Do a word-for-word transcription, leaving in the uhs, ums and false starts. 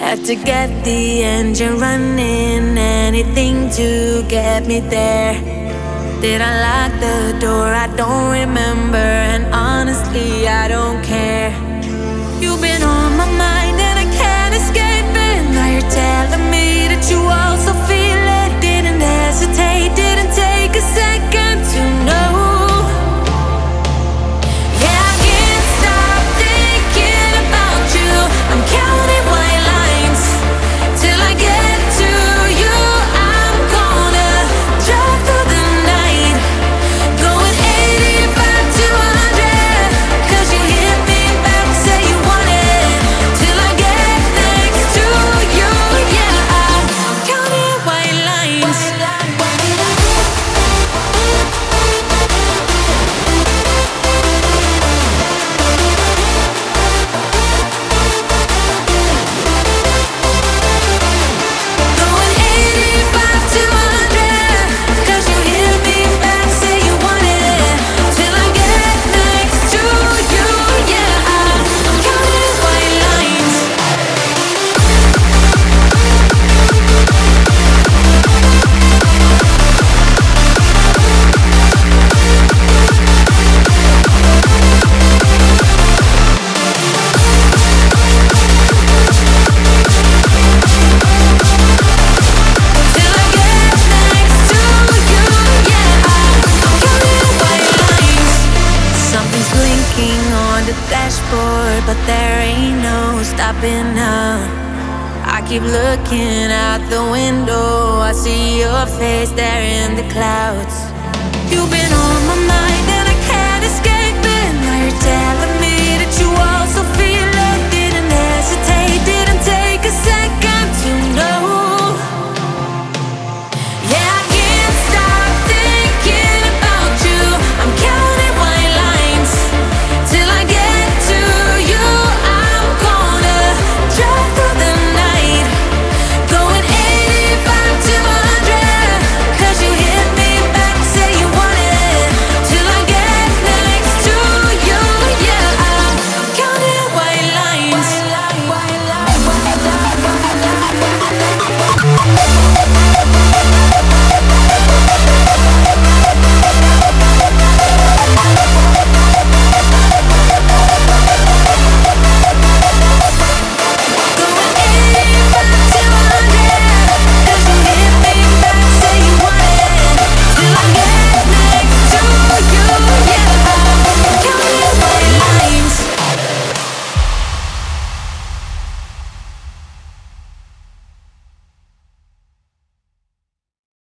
Had to get the engine running, anything to get me there. Did I lock the door? I don't remember, and honestly, I don't care. You've been on my mind and I can't escape it. Now you're telling me that you also feel it. Didn't hesitate, didn't take a second to know. Yeah, I can't stop thinking about you. I'm counting white lines till I get to you. I'm gonna drive through the night, going eighty-five to one hundred, 'cause you hit me back, say you want it, till I get next to you. Yeah, I'm counting white lines. Going eighty-five to one hundred, 'cause you hit me back, say you want it, till I get next to you. Yeah, I'm counting white lines. Till I get next to you. Yeah, I'm counting white lines. Something's blinking on the dashboard, but there ain't no stopping now. I keep looking out the window, I see your face there in the clouds. You've been on my mind